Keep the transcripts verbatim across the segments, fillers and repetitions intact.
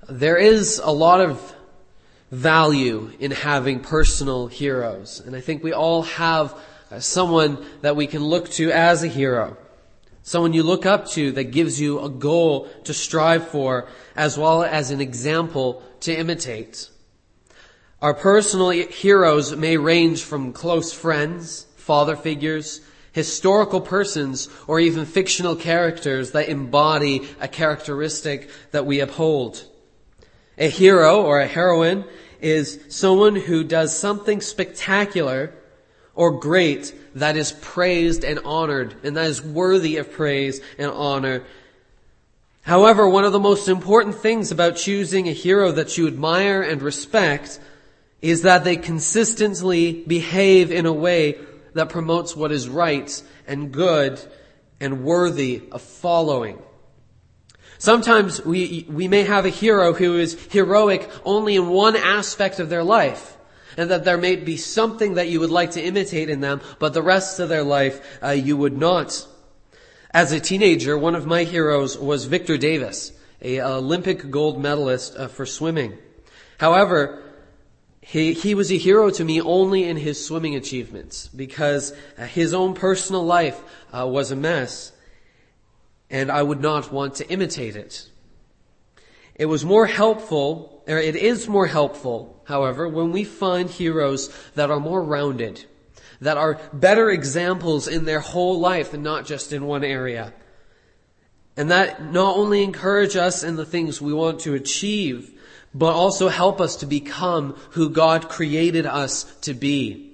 There is a lot of value in having personal heroes, and I think we all have someone that we can look to as a hero. Someone you look up to that gives you a goal to strive for, as well as an example to imitate. Our personal heroes may range from close friends, father figures, historical persons, or even fictional characters that embody a characteristic that we uphold. A hero or a heroine is someone who does something spectacular or great that is praised and honored, and that is worthy of praise and honor. However, one of the most important things about choosing a hero that you admire and respect is that they consistently behave in a way that promotes what is right and good and worthy of following. Sometimes we we may have a hero who is heroic only in one aspect of their life, and that there may be something that you would like to imitate in them, but the rest of their life uh, you would not. As a teenager, one of my heroes was Victor Davis, an Olympic gold medalist uh, for swimming. However, He, he was a hero to me only in his swimming achievements, because uh, his own personal life uh, was a mess, and I would not want to imitate it. It was more helpful, or it is more helpful, however, when we find heroes that are more rounded, that are better examples in their whole life and not just in one area. And that not only encourage us in the things we want to achieve, but also help us to become who God created us to be.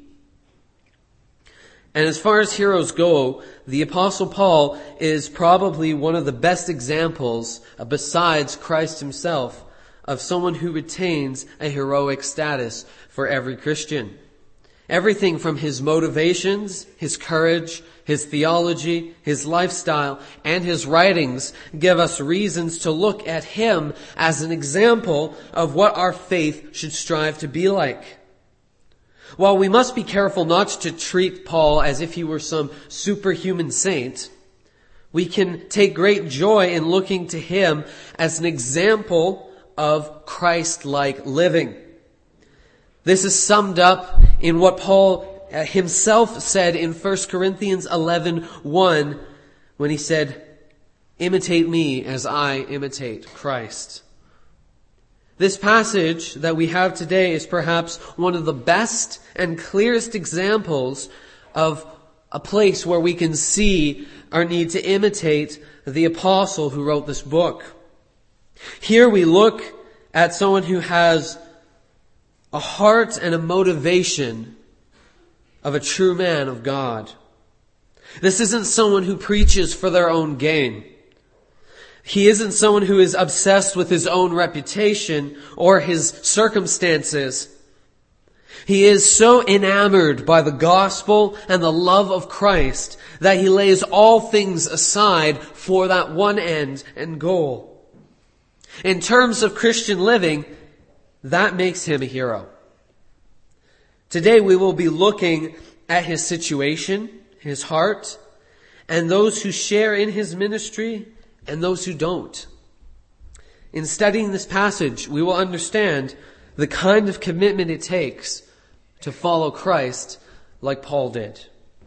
And as far as heroes go, the Apostle Paul is probably one of the best examples, uh, besides Christ himself, of someone who retains a heroic status for every Christian. Everything from his motivations, his courage, his theology, his lifestyle, and his writings give us reasons to look at him as an example of what our faith should strive to be like. While we must be careful not to treat Paul as if he were some superhuman saint, we can take great joy in looking to him as an example of Christ-like living. This is summed up in what Paul himself said in First Corinthians eleven one, when he said, "Imitate me as I imitate Christ." This passage that we have today is perhaps one of the best and clearest examples of a place where we can see our need to imitate the apostle who wrote this book. Here we look at someone who has a heart and a motivation of a true man of God. This isn't someone who preaches for their own gain. He isn't someone who is obsessed with his own reputation or his circumstances. He is so enamored by the gospel and the love of Christ that he lays all things aside for that one end and goal. In terms of Christian living, that makes him a hero. Today we will be looking at his situation, his heart, and those who share in his ministry and those who don't. In studying this passage, we will understand the kind of commitment it takes to follow Christ like Paul did.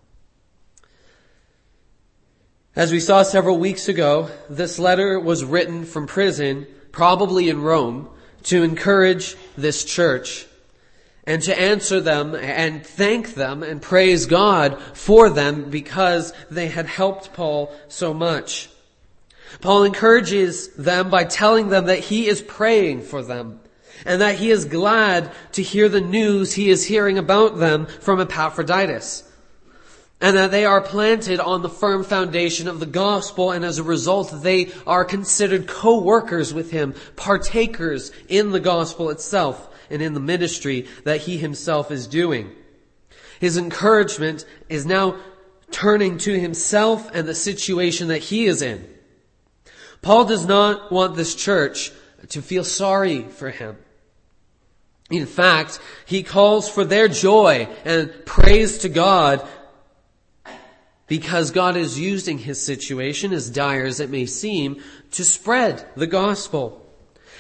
As we saw several weeks ago, this letter was written from prison, probably in Rome, to encourage this church and to answer them and thank them and praise God for them because they had helped Paul so much. Paul encourages them by telling them that he is praying for them and that he is glad to hear the news he is hearing about them from Epaphroditus, and that they are planted on the firm foundation of the gospel, and as a result they are considered co-workers with him, partakers in the gospel itself and in the ministry that he himself is doing. His encouragement is now turning to himself and the situation that he is in. Paul does not want this church to feel sorry for him. In fact, he calls for their joy and praise to God because God is using his situation, as dire as it may seem, to spread the gospel.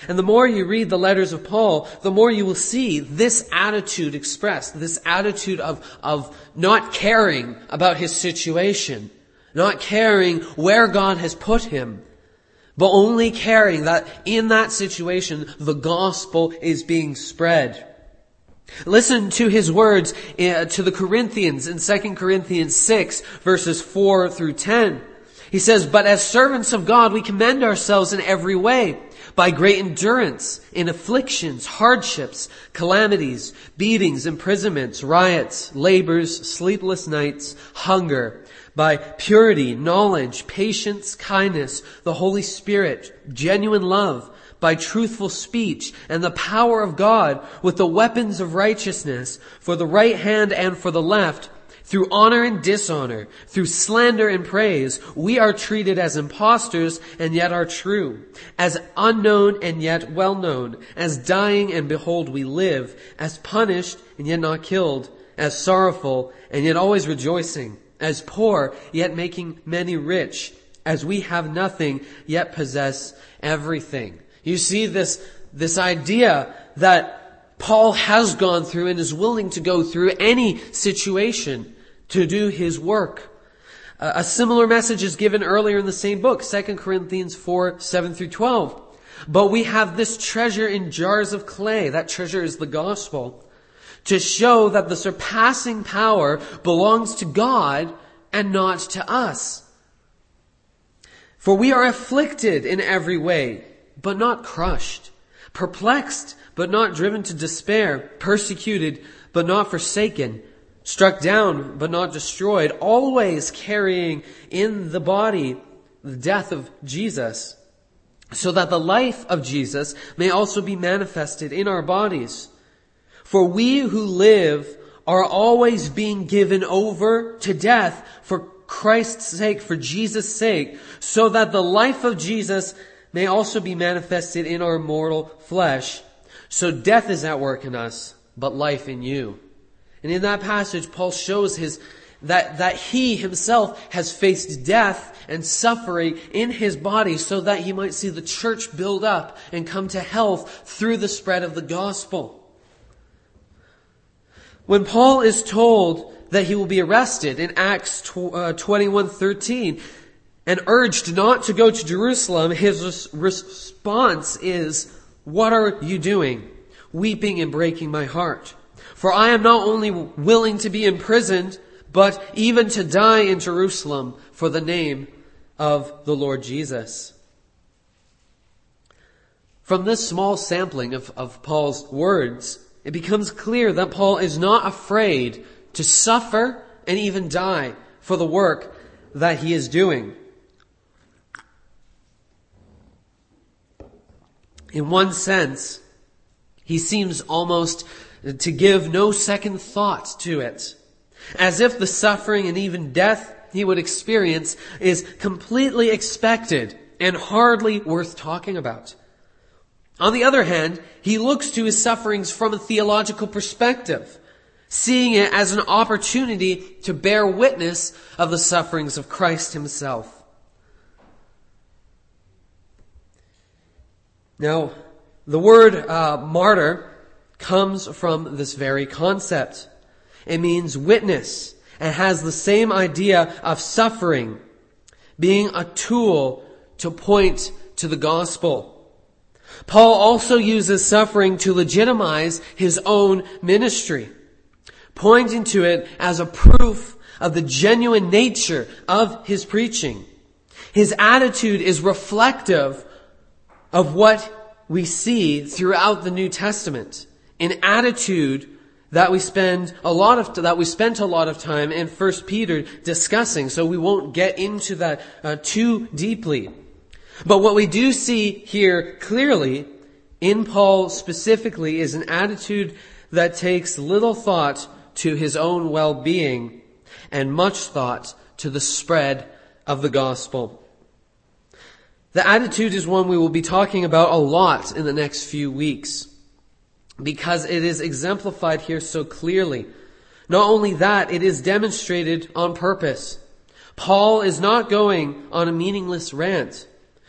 And the more you read the letters of Paul, the more you will see this attitude expressed, this attitude of, of not caring about his situation, not caring where God has put him, but only caring that in that situation, the gospel is being spread. Listen to his words uh, to the Corinthians in Second Corinthians six, verses four through ten. He says, "But as servants of God, we commend ourselves in every way, by great endurance, in afflictions, hardships, calamities, beatings, imprisonments, riots, labors, sleepless nights, hunger, by purity, knowledge, patience, kindness, the Holy Spirit, genuine love, by truthful speech, and the power of God, with the weapons of righteousness, for the right hand and for the left, through honor and dishonor, through slander and praise, we are treated as impostors and yet are true, as unknown and yet well known, as dying and behold we live, as punished and yet not killed, as sorrowful and yet always rejoicing, as poor yet making many rich, as we have nothing yet possess everything." You see this, this idea that Paul has gone through and is willing to go through any situation to do his work. Uh, a similar message is given earlier in the same book, Second Corinthians four, seven through twelve. "But we have this treasure in jars of clay," that treasure is the gospel, "to show that the surpassing power belongs to God and not to us. For we are afflicted in every way, but not crushed, perplexed, but not driven to despair, persecuted, but not forsaken, struck down, but not destroyed, always carrying in the body the death of Jesus, so that the life of Jesus may also be manifested in our bodies. For we who live are always being given over to death for Christ's sake, for Jesus' sake, so that the life of Jesus may also be manifested in our mortal flesh. So death is at work in us, but life in you." And in that passage, Paul shows his that, that he himself has faced death and suffering in his body so that he might see the church build up and come to health through the spread of the gospel. When Paul is told that he will be arrested in Acts twenty-one thirteen and urged not to go to Jerusalem, his response is, "What are you doing, weeping and breaking my heart? For I am not only willing to be imprisoned, but even to die in Jerusalem for the name of the Lord Jesus." From this small sampling of, of Paul's words, it becomes clear that Paul is not afraid to suffer and even die for the work that he is doing. In one sense, he seems almost to give no second thought to it, as if the suffering and even death he would experience is completely expected and hardly worth talking about. On the other hand, he looks to his sufferings from a theological perspective, seeing it as an opportunity to bear witness of the sufferings of Christ himself. Now, the word uh, martyr comes from this very concept. It means witness and has the same idea of suffering, being a tool to point to the gospel. Paul also uses suffering to legitimize his own ministry, pointing to it as a proof of the genuine nature of his preaching. His attitude is reflective of what we see throughout the New Testament, an attitude that we spend a lot of that we spent a lot of time in First Peter discussing, so we won't get into that uh, too deeply. But what we do see here clearly in Paul specifically is an attitude that takes little thought to his own well-being and much thought to the spread of the gospel. The attitude is one we will be talking about a lot in the next few weeks, because it is exemplified here so clearly. Not only that, it is demonstrated on purpose. Paul is not going on a meaningless rant.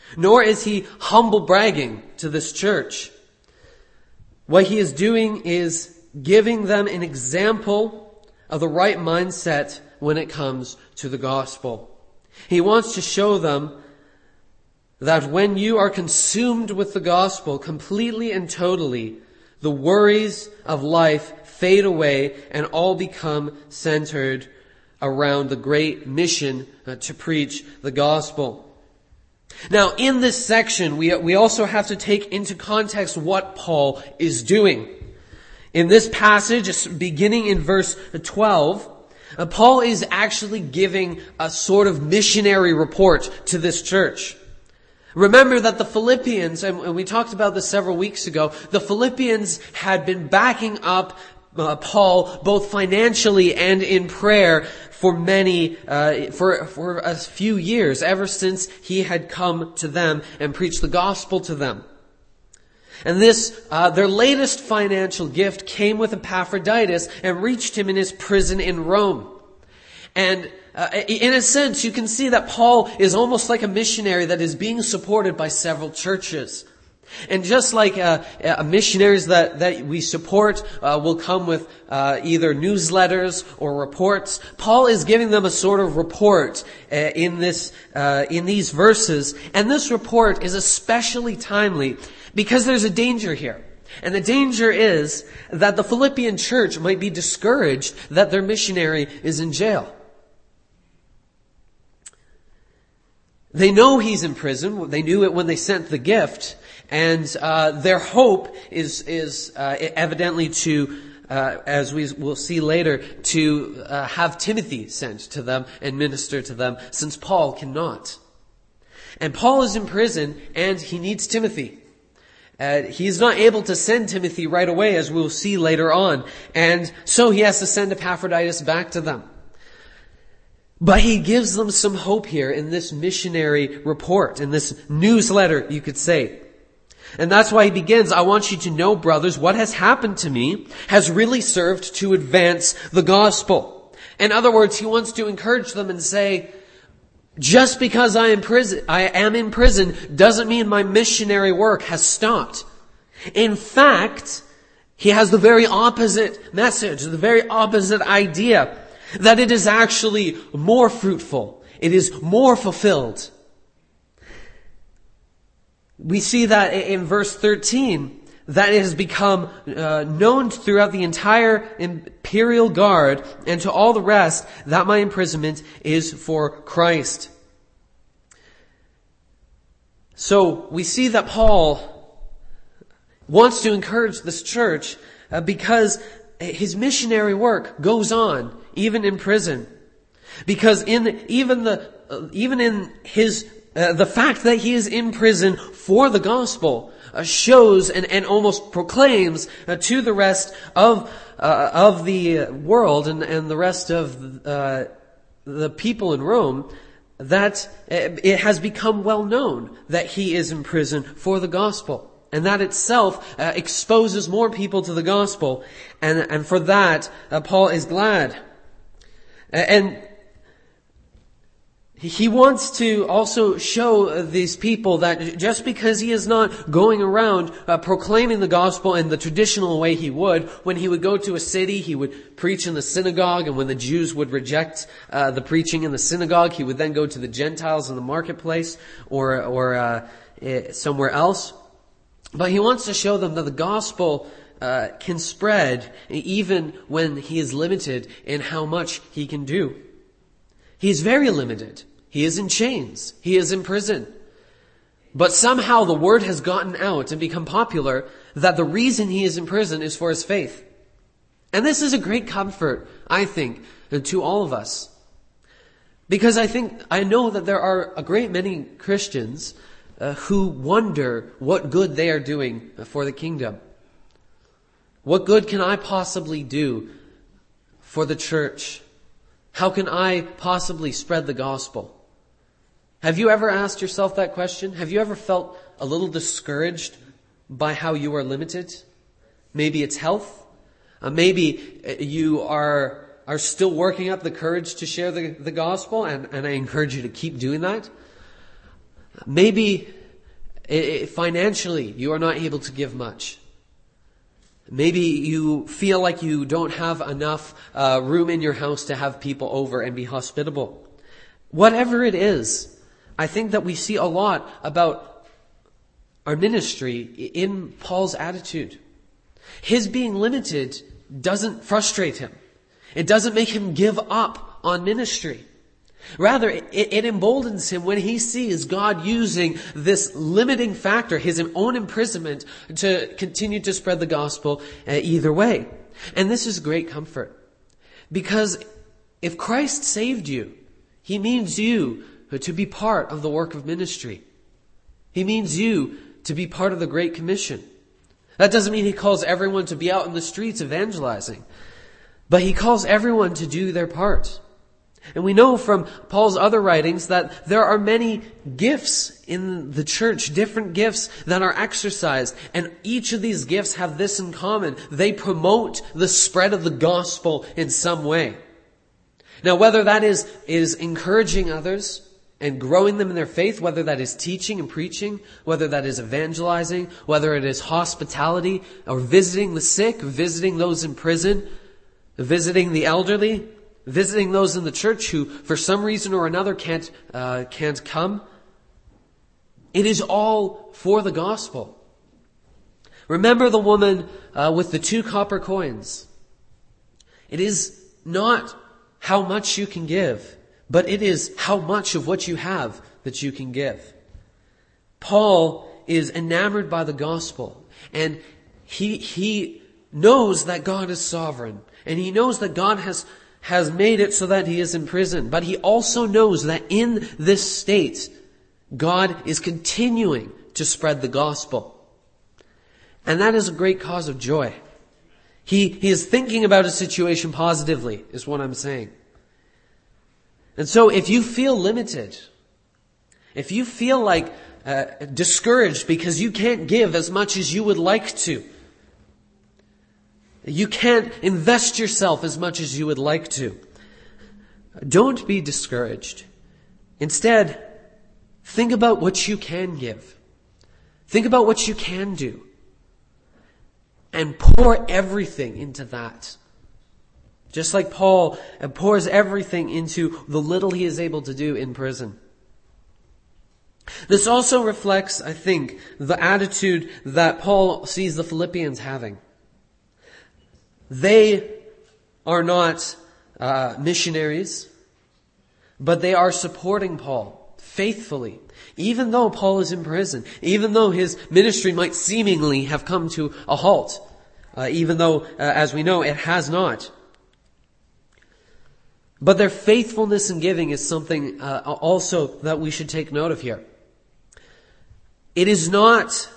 Nor is he humble bragging to this church. What he is doing is giving them an example of the right mindset when it comes to the gospel. He wants to show them that when you are consumed with the gospel completely and totally, the worries of life fade away and all become centered around the great mission uh, to preach the gospel. Now, in this section, we we also have to take into context what Paul is doing. In this passage, beginning in verse twelve, uh, Paul is actually giving a sort of missionary report to this church. Remember that the Philippians, and we talked about this several weeks ago, the Philippians had been backing up uh, Paul both financially and in prayer for many, uh, for, for a few years, ever since he had come to them and preached the gospel to them. And this, uh, their latest financial gift came with Epaphroditus and reached him in his prison in Rome. And uh, in a sense, you can see that Paul is almost like a missionary that is being supported by several churches. And just like uh, uh, missionaries that, that we support uh, will come with uh, either newsletters or reports, Paul is giving them a sort of report uh, in this uh, in these verses. And this report is especially timely because there's a danger here. And the danger is that the Philippian church might be discouraged that their missionary is in jail. They know he's in prison. They knew it when they sent the gift. And uh, their hope is is uh, evidently to, uh, as we will see later, to uh, have Timothy sent to them and minister to them, since Paul cannot. And Paul is in prison, and he needs Timothy. Uh, he's not able to send Timothy right away, as we'll see later on. And so he has to send Epaphroditus back to them. But he gives them some hope here in this missionary report, in this newsletter, you could say. And that's why he begins, I want you to know, brothers, what has happened to me has really served to advance the gospel. In other words, he wants to encourage them and say, just because I am prison, I am in prison doesn't mean my missionary work has stopped. In fact, he has the very opposite message, the very opposite idea, that it is actually more fruitful. It is more fulfilled. We see that in verse thirteen, that it has become uh, known throughout the entire imperial guard and to all the rest that my imprisonment is for Christ. So we see that Paul wants to encourage this church uh, because his missionary work goes on even in prison. Because in even the uh, even in his Uh, the fact that he is in prison for the gospel uh, shows and, and almost proclaims uh, to the rest of uh, of the world and, and the rest of uh, the people in Rome that it has become well known that he is in prison for the gospel. And that itself uh, exposes more people to the gospel. And, and for that, uh, Paul is glad. And he wants to also show these people that just because he is not going around uh, proclaiming the gospel in the traditional way he would, when he would go to a city, he would preach in the synagogue, and when the Jews would reject uh, the preaching in the synagogue, he would then go to the Gentiles in the marketplace or or uh, somewhere else. But he wants to show them that the gospel uh, can spread even when he is limited in how much he can do. He is very limited. He is in chains. He is in prison. But somehow the word has gotten out and become popular that the reason he is in prison is for his faith. And this is a great comfort, I think, to all of us. Because I think, I know that there are a great many Christians uh, who wonder what good they are doing for the kingdom. What good can I possibly do for the church? How can I possibly spread the gospel? Have you ever asked yourself that question? Have you ever felt a little discouraged by how you are limited? Maybe it's health. Uh, maybe you are are still working up the courage to share the, the gospel, and, and I encourage you to keep doing that. Maybe It, it, financially, you are not able to give much. Maybe you feel like you don't have enough uh, room in your house to have people over and be hospitable. Whatever it is, I think that we see a lot about our ministry in Paul's attitude. His being limited doesn't frustrate him. It doesn't make him give up on ministry. Rather, it, it emboldens him when he sees God using this limiting factor, his own imprisonment, to continue to spread the gospel uh, either way. And this is great comfort. Because if Christ saved you, He means you to be part of the work of ministry. He means you to be part of the Great Commission. That doesn't mean He calls everyone to be out in the streets evangelizing, but He calls everyone to do their part. And we know from Paul's other writings that there are many gifts in the church, different gifts that are exercised. And each of these gifts have this in common. They promote the spread of the gospel in some way. Now, whether that is, is encouraging others and growing them in their faith, whether that is teaching and preaching, whether that is evangelizing, whether it is hospitality or visiting the sick, visiting those in prison, visiting the elderly, visiting those in the church who, for some reason or another, can't uh, can't come. It is all for the gospel. Remember the woman uh, with the two copper coins. It is not how much you can give, but it is how much of what you have that you can give. Paul is enamored by the gospel, and he he knows that God is sovereign, and he knows that God has has made it so that he is in prison. But he also knows that in this state, God is continuing to spread the gospel. And that is a great cause of joy. He, he is thinking about his situation positively, is what I'm saying. And so if you feel limited, if you feel like uh, discouraged because you can't give as much as you would like to, you can't invest yourself as much as you would like to, don't be discouraged. Instead, think about what you can give. Think about what you can do. And pour everything into that. Just like Paul pours everything into the little he is able to do in prison. This also reflects, I think, the attitude that Paul sees the Philippians having. They are not uh, missionaries, but they are supporting Paul faithfully. Even though Paul is in prison, even though his ministry might seemingly have come to a halt, uh, even though, uh, as we know, it has not. But their faithfulness in giving is something uh, also that we should take note of here. It is not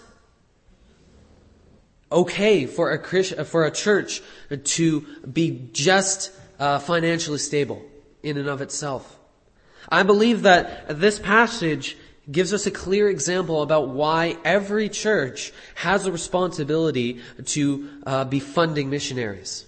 okay for a Christ, for a church to be just uh, financially stable in and of itself. I believe that this passage gives us a clear example about why every church has a responsibility to uh, be funding missionaries.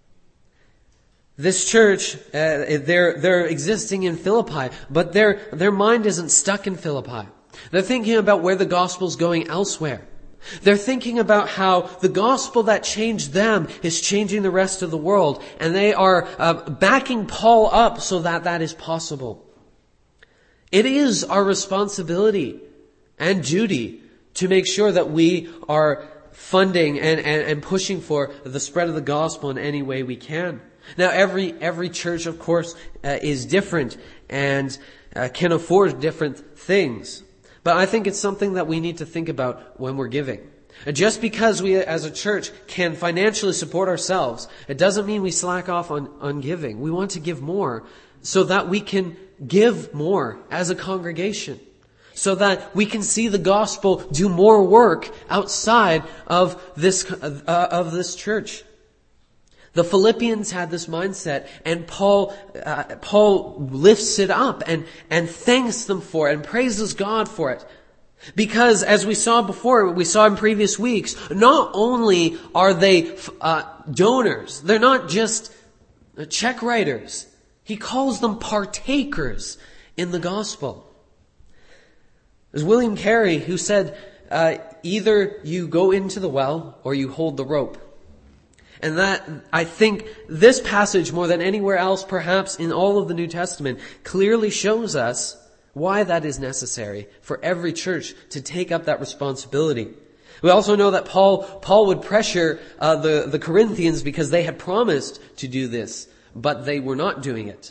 This church, uh, they're they're existing in Philippi, but their their mind isn't stuck in Philippi. They're thinking about where the gospel's going elsewhere. They're thinking about how the gospel that changed them is changing the rest of the world, and they are uh, backing Paul up so that that is possible. It is our responsibility and duty to make sure that we are funding and, and, and pushing for the spread of the gospel in any way we can. Now, every every church, of course, uh, is different and uh, can afford different things. But I think it's something that we need to think about when we're giving. Just because we as a church can financially support ourselves, it doesn't mean we slack off on, on giving. We want to give more so that we can give more as a congregation. So that we can see the gospel do more work outside of this, uh, of this church. The Philippians had this mindset, and Paul uh, Paul lifts it up and, and thanks them for it and praises God for it. Because as we saw before, we saw in previous weeks, not only are they uh, donors, they're not just check writers. He calls them partakers in the gospel. was William Carey, who said, uh, either you go into the well or you hold the rope. And that, I think, this passage more than anywhere else perhaps in all of the New Testament clearly shows us why that is necessary for every church to take up that responsibility. We also know that Paul, Paul would pressure uh, the, the Corinthians because they had promised to do this, but they were not doing it.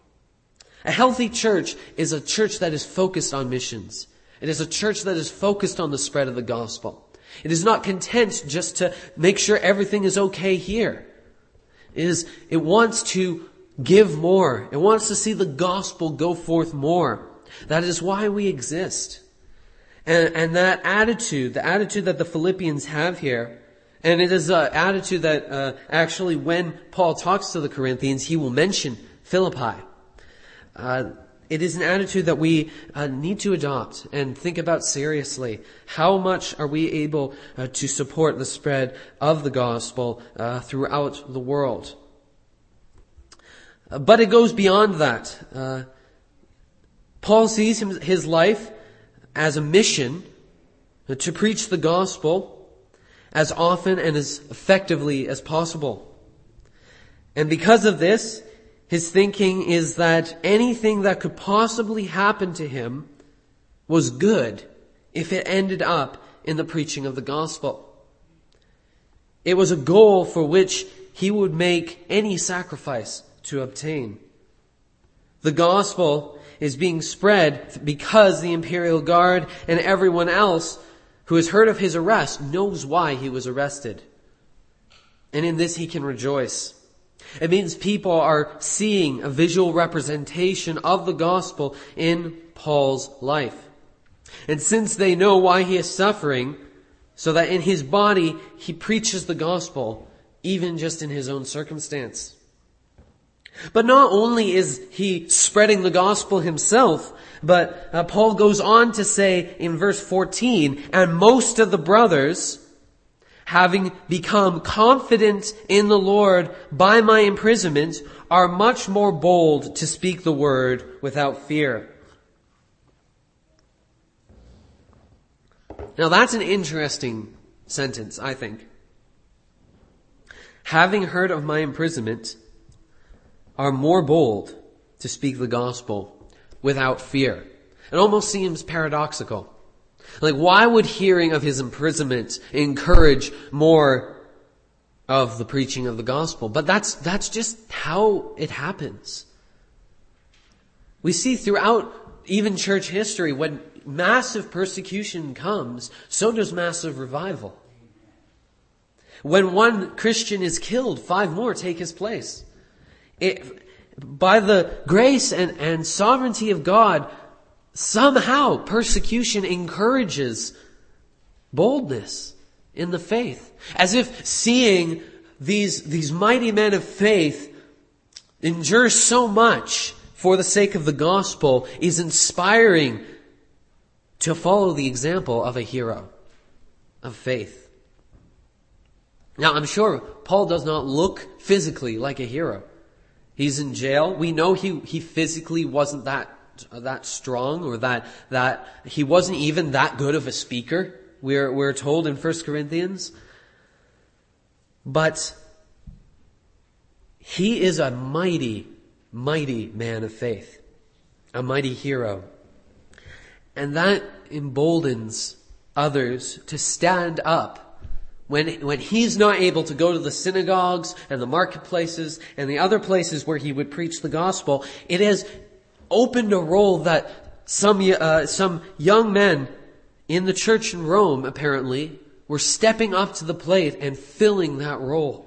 A healthy church is a church that is focused on missions. It is a church that is focused on the spread of the gospel. It is not content just to make sure everything is okay here. It is, it wants to give more. It wants to see the gospel go forth more. That is why we exist. And, and that attitude, the attitude that the Philippians have here, and it is an attitude that uh, actually when Paul talks to the Corinthians, he will mention Philippi. Uh, it is an attitude that we uh, need to adopt and think about seriously. How much are we able uh, to support the spread of the gospel uh, throughout the world? Uh, but it goes beyond that. Uh, Paul sees him, his life as a mission to preach the gospel as often and as effectively as possible. And because of this, his thinking is that anything that could possibly happen to him was good if it ended up in the preaching of the gospel. It was a goal for which he would make any sacrifice to obtain. The gospel is being spread because the Imperial Guard and everyone else who has heard of his arrest knows why he was arrested. And in this he can rejoice. It means people are seeing a visual representation of the gospel in Paul's life. And since they know why he is suffering, so that in his body he preaches the gospel, even just in his own circumstance. But not only is he spreading the gospel himself, but uh, Paul goes on to say in verse fourteen, and most of the brothers, having become confident in the Lord by my imprisonment, are much more bold to speak the word without fear. Now that's an interesting sentence, I think. Having heard of my imprisonment, are more bold to speak the gospel without fear. It almost seems paradoxical. Like, why would hearing of his imprisonment encourage more of the preaching of the gospel? But that's, that's just how it happens. We see throughout even church history, when massive persecution comes, so does massive revival. When one Christian is killed, five more take his place. It, by the grace and, and sovereignty of God, somehow persecution encourages boldness in the faith. As if seeing these, these mighty men of faith endure so much for the sake of the gospel is inspiring to follow the example of a hero of faith. Now, I'm sure Paul does not look physically like a hero. He's in jail. We know he, he physically wasn't that, that strong or that, that he wasn't even that good of a speaker. We're, we're told in First Corinthians. But he is a mighty, mighty man of faith. A mighty hero. And that emboldens others to stand up When, when he's not able to go to the synagogues and the marketplaces and the other places where he would preach the gospel. It has opened a role that some, uh, some young men in the church in Rome, apparently, were stepping up to the plate and filling that role.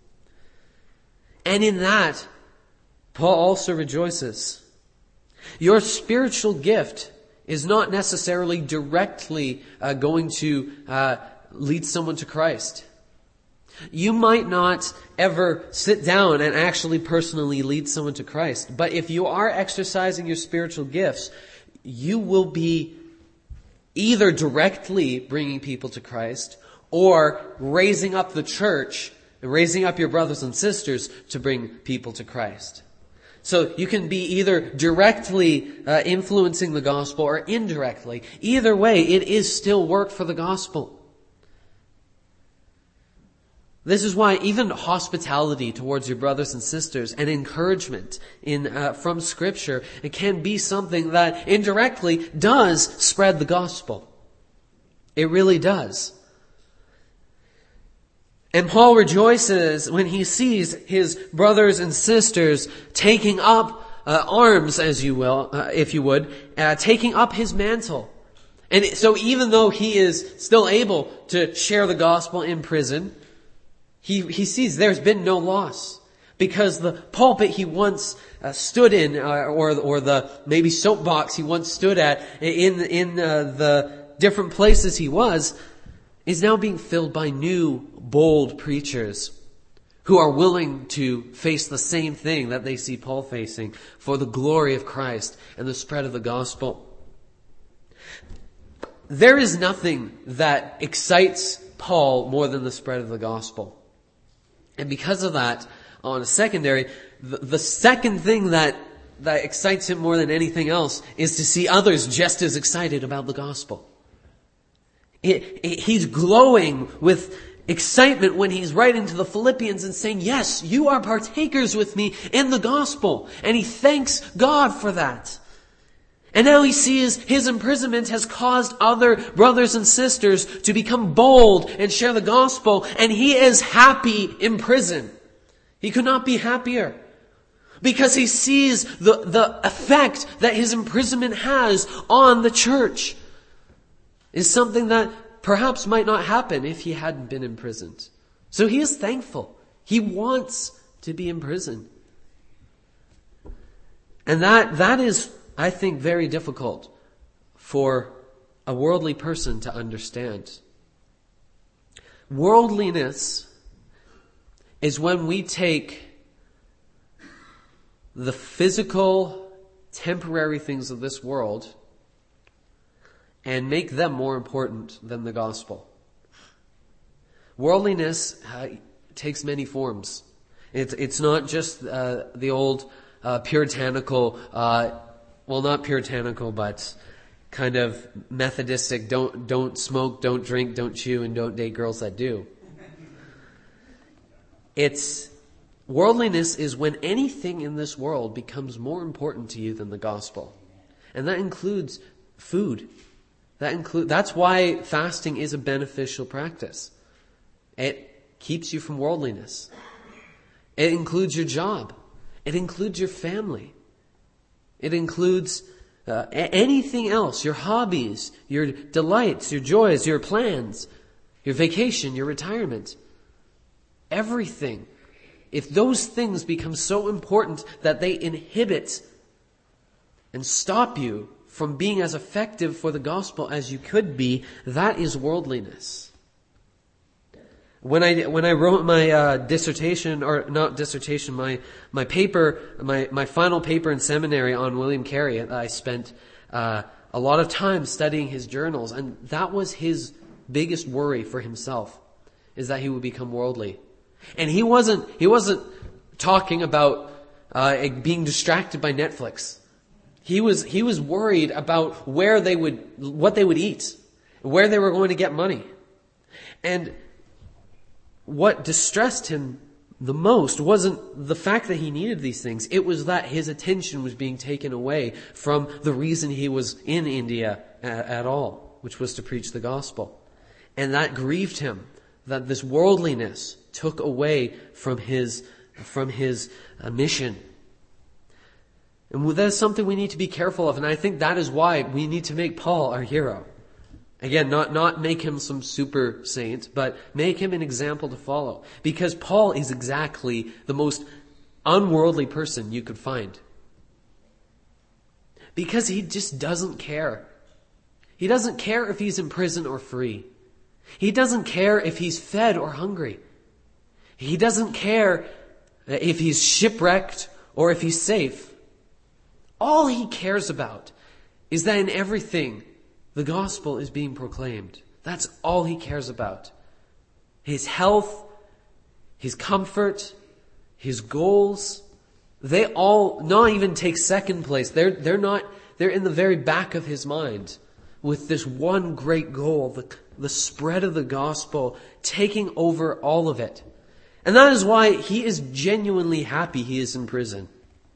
And in that, Paul also rejoices. Your spiritual gift is not necessarily directly uh, going to uh, lead someone to Christ. You might not ever sit down and actually personally lead someone to Christ. But if you are exercising your spiritual gifts, you will be either directly bringing people to Christ or raising up the church, raising up your brothers and sisters to bring people to Christ. So you can be either directly uh, influencing the gospel or indirectly. Either way, it is still work for the gospel. This is why even hospitality towards your brothers and sisters and encouragement in uh, from Scripture, it can be something that indirectly does spread the gospel. It really does. And Paul rejoices when he sees his brothers and sisters taking up uh, arms, as you will, uh, if you would, uh, taking up his mantle. And so even though he is still able to share the gospel in prison, He, he sees there's been no loss, because the pulpit he once uh, stood in, uh, or, or the maybe soapbox he once stood at in, in uh, the different places he was, is now being filled by new, bold preachers who are willing to face the same thing that they see Paul facing for the glory of Christ and the spread of the gospel. There is nothing that excites Paul more than the spread of the gospel. And because of that, on a secondary, the, the second thing that, that excites him more than anything else is to see others just as excited about the gospel. It, it, he's glowing with excitement when he's writing to the Philippians and saying, yes, you are partakers with me in the gospel. And he thanks God for that. And now he sees his imprisonment has caused other brothers and sisters to become bold and share the gospel, and he is happy in prison. He could not be happier, because he sees the, the effect that his imprisonment has on the church. Is something that perhaps might not happen if he hadn't been imprisoned. So he is thankful. He wants to be in prison. And that that is, I think, very difficult for a worldly person to understand. Worldliness is when we take the physical, temporary things of this world and make them more important than the gospel. Worldliness uh, takes many forms. It's, it's not just uh, the old uh, puritanical, uh, well, not puritanical, but kind of Methodistic, don't, don't smoke, don't drink, don't chew, and don't date girls that do. It's, worldliness is when anything in this world becomes more important to you than the gospel. And that includes food. That include, that's why fasting is a beneficial practice. It keeps you from worldliness. It includes your job. It includes your family. It includes uh, anything else, your hobbies, your delights, your joys, your plans, your vacation, your retirement. Everything. If those things become so important that they inhibit and stop you from being as effective for the gospel as you could be, that is worldliness. When I when I wrote my uh, dissertation, or not dissertation, my my paper, my my final paper in seminary on William Carey, I spent uh, a lot of time studying his journals, and that was his biggest worry for himself, is that he would become worldly. And he wasn't he wasn't talking about uh, being distracted by Netflix. He was he was worried about where they would what they would eat, where they were going to get money. And what distressed him the most wasn't the fact that he needed these things. It was that his attention was being taken away from the reason he was in India at, at all, which was to preach the gospel. And that grieved him, that this worldliness took away from his from his uh, mission. And that is something we need to be careful of. And I think that is why we need to make Paul our hero. Again, not, not make him some super saint, but make him an example to follow. Because Paul is exactly the most unworldly person you could find. Because he just doesn't care. He doesn't care if he's in prison or free. He doesn't care if he's fed or hungry. He doesn't care if he's shipwrecked or if he's safe. All he cares about is that in everything, the gospel is being proclaimed. That's all he cares about. His health, his comfort, his goals, they all not even take second place. They're, they're not, they're in the very back of his mind with this one great goal, the, the spread of the gospel, taking over all of it. And that is why he is genuinely happy he is in prison.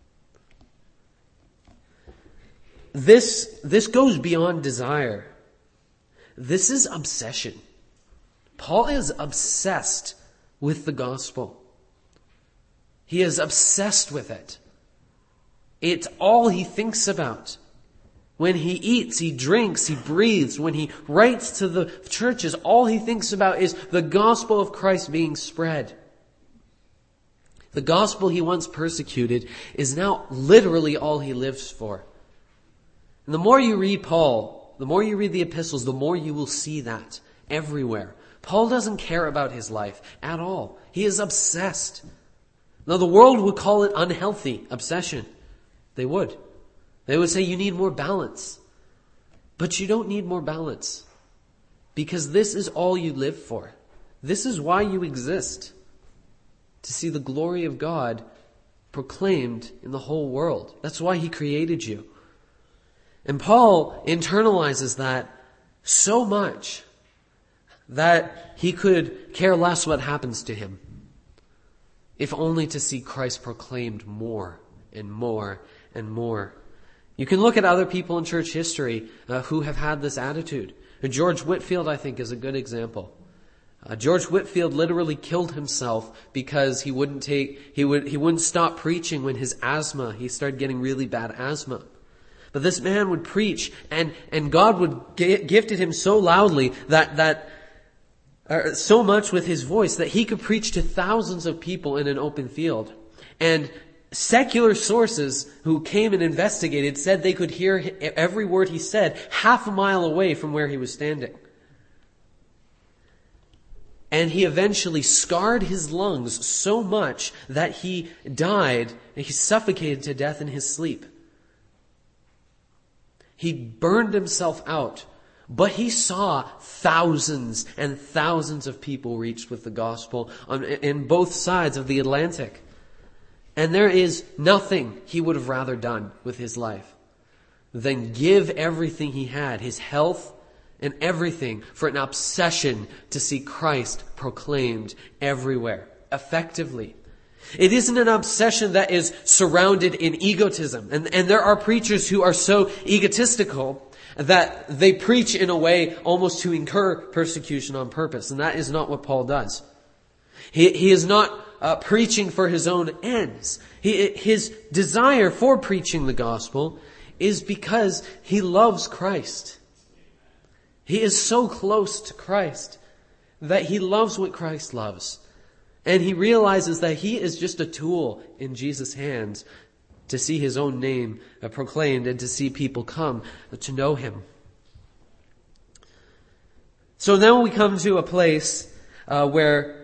This, this goes beyond desire. This is obsession. Paul is obsessed with the gospel. He is obsessed with it. It's all he thinks about. When he eats, he drinks, he breathes. When he writes to the churches, all he thinks about is the gospel of Christ being spread. The gospel he once persecuted is now literally all he lives for. And the more you read Paul, the more you read the epistles, the more you will see that everywhere. Paul doesn't care about his life at all. He is obsessed. Now the world would call it unhealthy obsession. They would. They would say you need more balance. But you don't need more balance. Because this is all you live for. This is why you exist. To see the glory of God proclaimed in the whole world. That's why he created you. And Paul internalizes that so much that he could care less what happens to him, if only to see Christ proclaimed more and more and more. You can look at other people in church history uh, who have had this attitude. George Whitefield, I think, is a good example. Uh, George Whitefield literally killed himself because he wouldn't take, he would, he wouldn't stop preaching when his asthma, he started getting really bad asthma. But this man would preach, and, and God would g- gifted him so loudly that, that, uh, so much with his voice that he could preach to thousands of people in an open field. And secular sources who came and investigated said they could hear every word he said half a mile away from where he was standing. And he eventually scarred his lungs so much that he died and he suffocated to death in his sleep. He burned himself out, but he saw thousands and thousands of people reached with the gospel on, in both sides of the Atlantic. And there is nothing he would have rather done with his life than give everything he had, his health and everything, for an obsession to see Christ proclaimed everywhere, effectively. It isn't an obsession that is surrounded in egotism. And, and there are preachers who are so egotistical that they preach in a way almost to incur persecution on purpose. And that is not what Paul does. He, he is not uh, preaching for his own ends. He, his desire for preaching the gospel is because he loves Christ. He is so close to Christ that he loves what Christ loves. And he realizes that he is just a tool in Jesus' hands to see his own name proclaimed and to see people come to know him. So now we come to a place uh, where,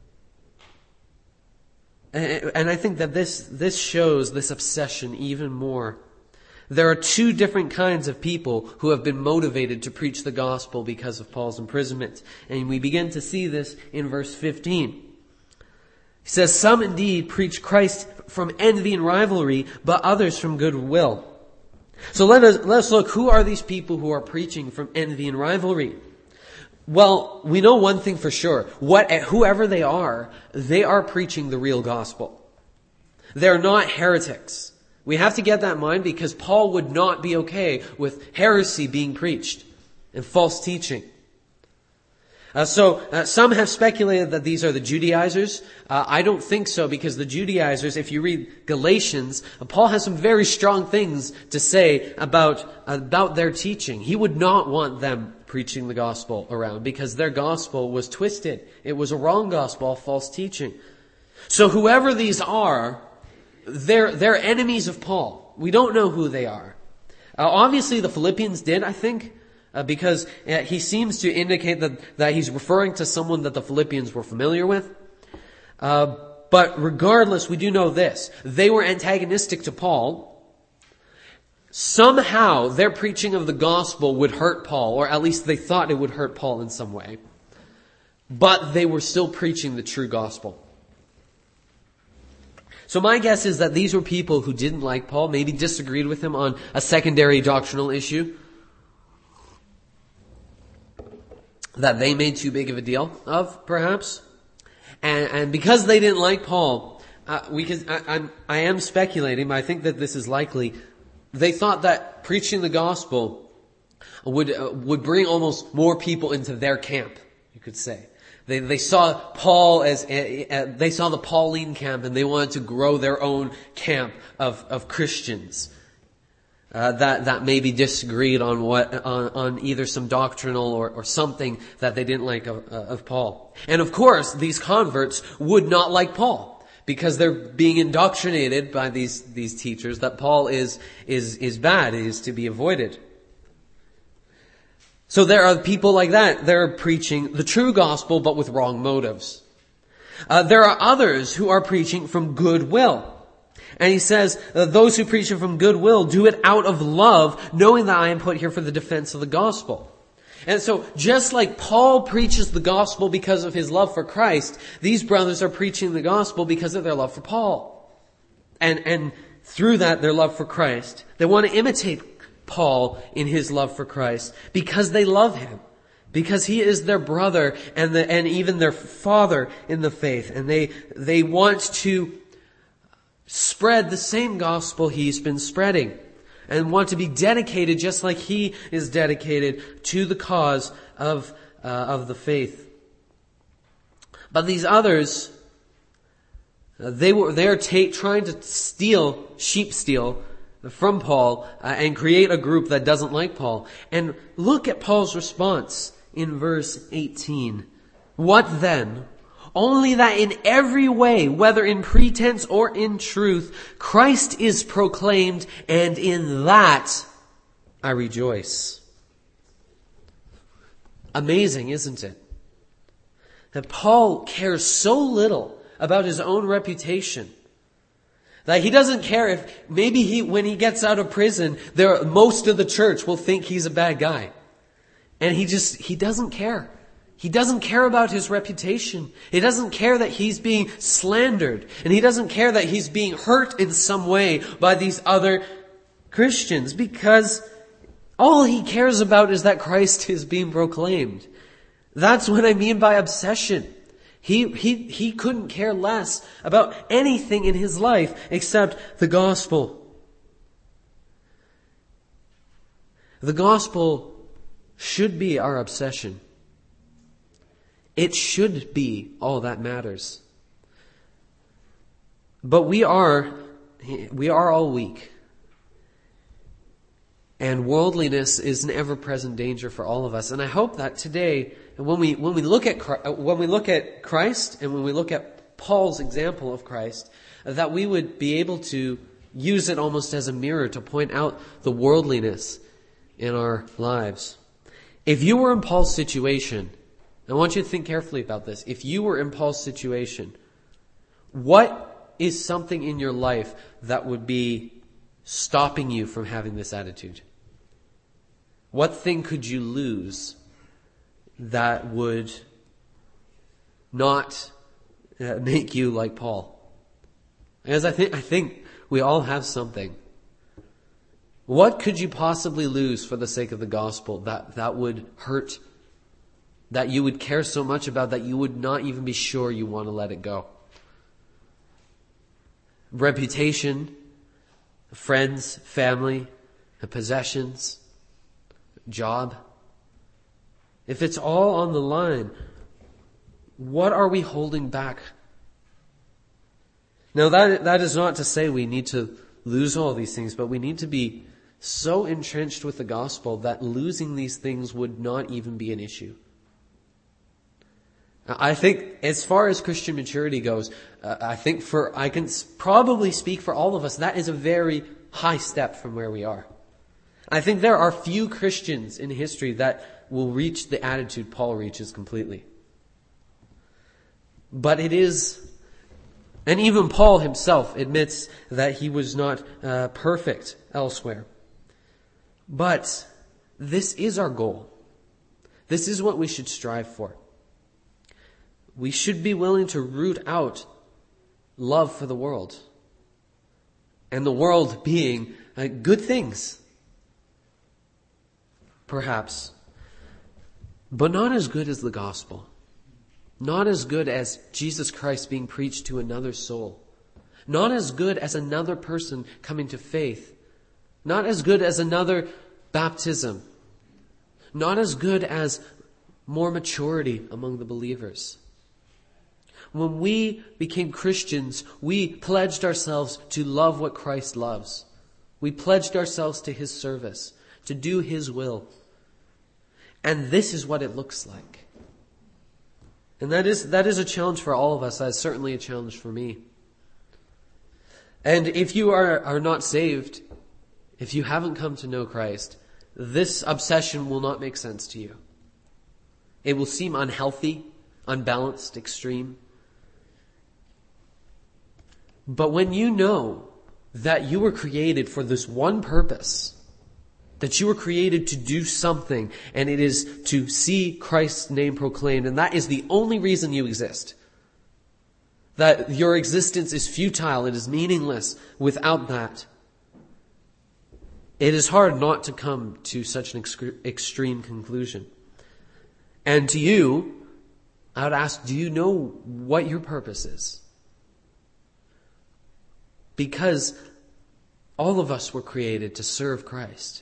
and I think that this, this shows this obsession even more. There are two different kinds of people who have been motivated to preach the gospel because of Paul's imprisonment. And we begin to see this in verse fifteen. He says, some indeed preach Christ from envy and rivalry, but others from goodwill. So let us, let us look, who are these people who are preaching from envy and rivalry? Well, we know one thing for sure. What, whoever they are, they are preaching the real gospel. They're not heretics. We have to get that in mind because Paul would not be okay with heresy being preached and false teaching. Uh, so uh, some have speculated that these are the Judaizers. Uh, I don't think so, because the Judaizers, if you read Galatians, uh, Paul has some very strong things to say about about their teaching. He would not want them preaching the gospel around because their gospel was twisted. It was a wrong gospel, false teaching. So whoever these are, they're they're enemies of Paul. We don't know who they are. Uh, obviously, the Philippians did, I think. Uh, because uh, he seems to indicate that, that he's referring to someone that the Philippians were familiar with. Uh, but regardless, we do know this. They were antagonistic to Paul. Somehow their preaching of the gospel would hurt Paul, or at least they thought it would hurt Paul in some way. But they were still preaching the true gospel. So my guess is that these were people who didn't like Paul, maybe disagreed with him on a secondary doctrinal issue that they made too big of a deal of, perhaps. And, and because they didn't like Paul, uh, we can, I, I'm, I am speculating, but I think that this is likely. They thought that preaching the gospel would uh, would bring almost more people into their camp, you could say. They they saw Paul as uh, uh, they saw the Pauline camp, and they wanted to grow their own camp of of Christians uh, that that maybe disagreed on what on, on either some doctrinal or, or something that they didn't like of, uh, of Paul. And of course, these converts would not like Paul, because they're being indoctrinated by these, these teachers that Paul is, is, is bad, is to be avoided. So there are people like that. They're preaching the true gospel, but with wrong motives. Uh, there are others who are preaching from goodwill. And he says, uh, those who preach it from goodwill do it out of love, knowing that I am put here for the defense of the gospel. And so, just like Paul preaches the gospel because of his love for Christ, these brothers are preaching the gospel because of their love for Paul. And, and through that, their love for Christ. They want to imitate Paul in his love for Christ because they love him. Because he is their brother and the, and even their father in the faith. And they, they want to spread the same gospel he's been spreading, and want to be dedicated just like he is dedicated to the cause of uh, of the faith. But these others, uh, they were they are ta- trying to steal, sheep steal from Paul uh, and create a group that doesn't like Paul. And look at Paul's response in verse eighteen. What then? Only that in every way, whether in pretense or in truth, Christ is proclaimed, and in that I rejoice. Amazing, isn't it? That Paul cares so little about his own reputation that he doesn't care if maybe he, when he gets out of prison, there, most of the church will think he's a bad guy. And he just, he doesn't care. He doesn't care about his reputation. He doesn't care that he's being slandered. And he doesn't care that he's being hurt in some way by these other Christians, because all he cares about is that Christ is being proclaimed. That's what I mean by obsession. He, he, he couldn't care less about anything in his life except the gospel. The gospel should be our obsession. It should be all that matters. But we are, we are all weak. And worldliness is an ever-present danger for all of us. And I hope that today, when we, when we look at, when we look at Christ and when we look at Paul's example of Christ, that we would be able to use it almost as a mirror to point out the worldliness in our lives. If you were in Paul's situation, I want you to think carefully about this. If you were in Paul's situation, what is something in your life that would be stopping you from having this attitude? What thing could you lose that would not uh, make you like Paul? Because I think, I think we all have something. What could you possibly lose for the sake of the gospel that, that would hurt, that you would care so much about that you would not even be sure you want to let it go? Reputation, friends, family, possessions, job. If it's all on the line, what are we holding back? Now that that is not to say we need to lose all these things, but we need to be so entrenched with the gospel that losing these things would not even be an issue. I think as far as Christian maturity goes, uh, I think for, I can probably speak for all of us, that is a very high step from where we are. I think there are few Christians in history that will reach the attitude Paul reaches completely. But it is, and even Paul himself admits that he was not uh, perfect elsewhere. But this is our goal. This is what we should strive for. We should be willing to root out love for the world. and the world being uh, good things, perhaps, but not as good as the gospel. Not as good as Jesus Christ being preached to another soul. Not as good as another person coming to faith. Not as good as another baptism. Not as good as more maturity among the believers. When we became Christians, we pledged ourselves to love what Christ loves. We pledged ourselves to His service, to do His will. And this is what it looks like. And that is, that is a challenge for all of us. That is certainly a challenge for me. And if you are, are not saved, if you haven't come to know Christ, this obsession will not make sense to you. It will seem unhealthy, unbalanced, extreme. But when you know that you were created for this one purpose, that you were created to do something, and it is to see Christ's name proclaimed, and that is the only reason you exist. That your existence is futile, it is meaningless without that. It is hard not to come to such an ex- extreme conclusion. And to you, I would ask, do you know what your purpose is? Because all of us were created to serve Christ.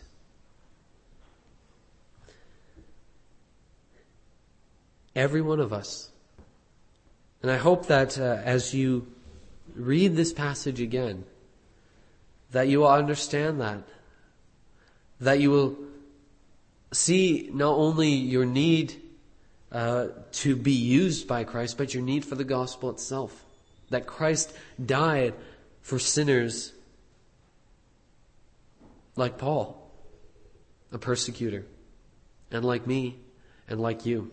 Every one of us. And I hope that uh, as you read this passage again, that you will understand that. That you will see not only your need uh, to be used by Christ, but your need for the gospel itself. That Christ died for sinners like Paul, a persecutor, and like me, and like you.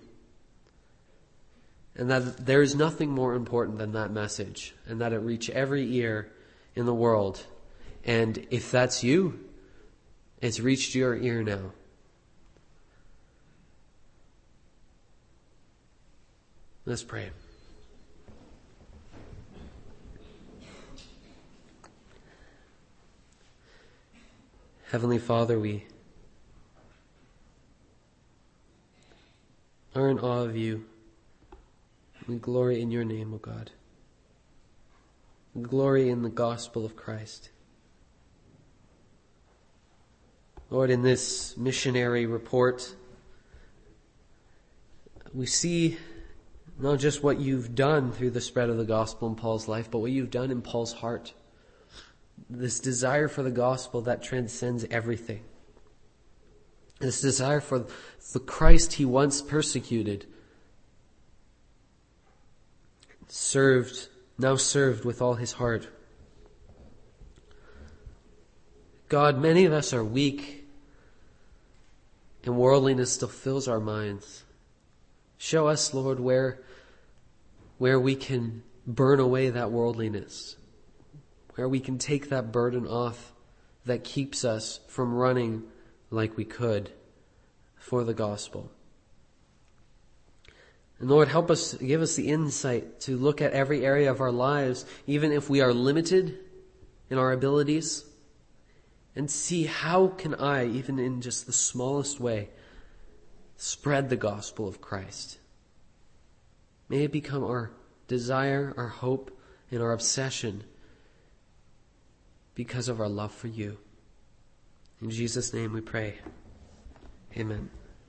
And that there is nothing more important than that message, and that it reach every ear in the world. And if that's you, it's reached your ear now. Let's pray. Heavenly Father, we are in awe of you. We glory in your name, O God. We glory in the gospel of Christ. Lord, in this missionary report, we see not just what you've done through the spread of the gospel in Paul's life, but what you've done in Paul's heart. This desire for the gospel that transcends everything. This desire for the Christ he once persecuted, served, now served with all his heart. God, many of us are weak, and worldliness still fills our minds. Show us, Lord, where, where we can burn away that worldliness, where we can take that burden off that keeps us from running like we could for the gospel. And Lord, help us, give us the insight to look at every area of our lives, even if we are limited in our abilities, and see how can I, even in just the smallest way, spread the gospel of Christ. May it become our desire, our hope, and our obsession because of our love for you. In Jesus' name we pray. Amen.